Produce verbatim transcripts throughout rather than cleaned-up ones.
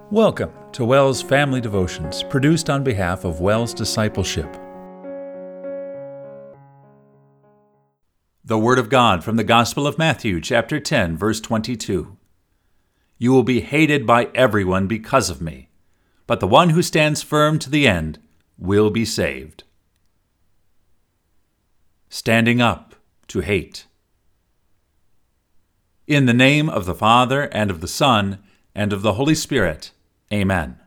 Welcome to WELS Family Devotions, produced on behalf of WELS Discipleship. The Word of God from the Gospel of Matthew, chapter ten, verse twenty-two. You will be hated by everyone because of me, but the one who stands firm to the end will be saved. Standing up to hate. In the name of the Father, and of the Son, and of the Holy Spirit, Amen.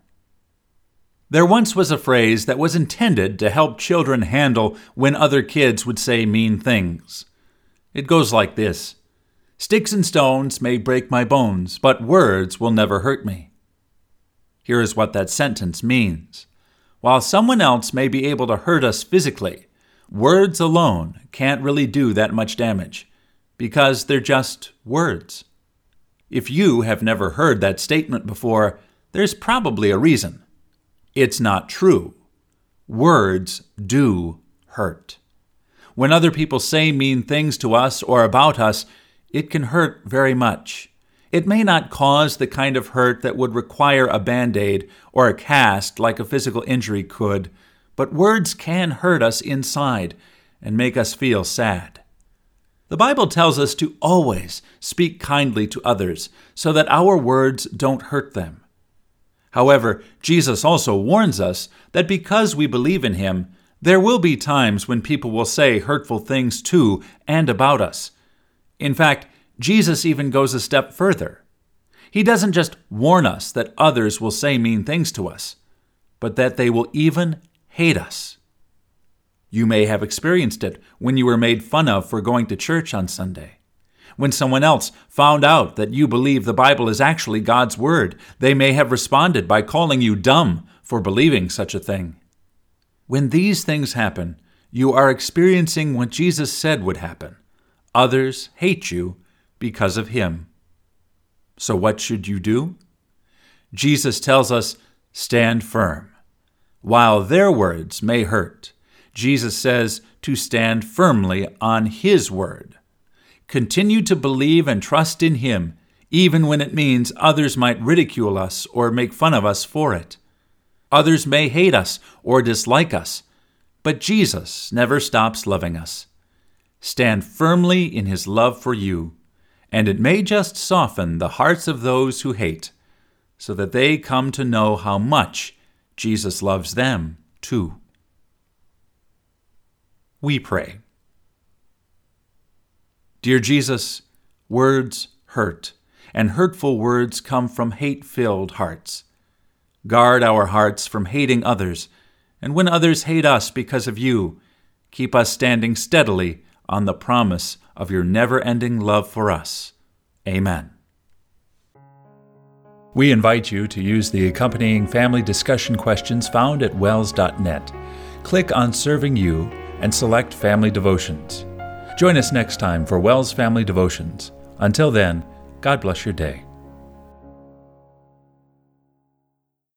There once was a phrase that was intended to help children handle when other kids would say mean things. It goes like this: "Sticks and stones may break my bones, but words will never hurt me." Here is what that sentence means. While someone else may be able to hurt us physically, words alone can't really do that much damage, because they're just words. If you have never heard that statement before, there's probably a reason. It's not true. Words do hurt. When other people say mean things to us or about us, it can hurt very much. It may not cause the kind of hurt that would require a Band-Aid or a cast like a physical injury could, but words can hurt us inside and make us feel sad. The Bible tells us to always speak kindly to others so that our words don't hurt them. However, Jesus also warns us that because we believe in Him, there will be times when people will say hurtful things to and about us. In fact, Jesus even goes a step further. He doesn't just warn us that others will say mean things to us, but that they will even hate us. You may have experienced it when you were made fun of for going to church on Sunday. When someone else found out that you believe the Bible is actually God's Word, they may have responded by calling you dumb for believing such a thing. When these things happen, you are experiencing what Jesus said would happen. Others hate you because of Him. So what should you do? Jesus tells us, stand firm. While their words may hurt, Jesus says to stand firmly on His Word. Continue to believe and trust in Him, even when it means others might ridicule us or make fun of us for it. Others may hate us or dislike us, but Jesus never stops loving us. Stand firmly in His love for you, and it may just soften the hearts of those who hate, so that they come to know how much Jesus loves them too. We pray. Dear Jesus, words hurt, and hurtful words come from hate-filled hearts. Guard our hearts from hating others, and when others hate us because of you, keep us standing steadily on the promise of your never-ending love for us. Amen. We invite you to use the accompanying family discussion questions found at wels dot net. Click on Serving You and select Family Devotions. Join us next time for WELS Family Devotions. Until then, God bless your day.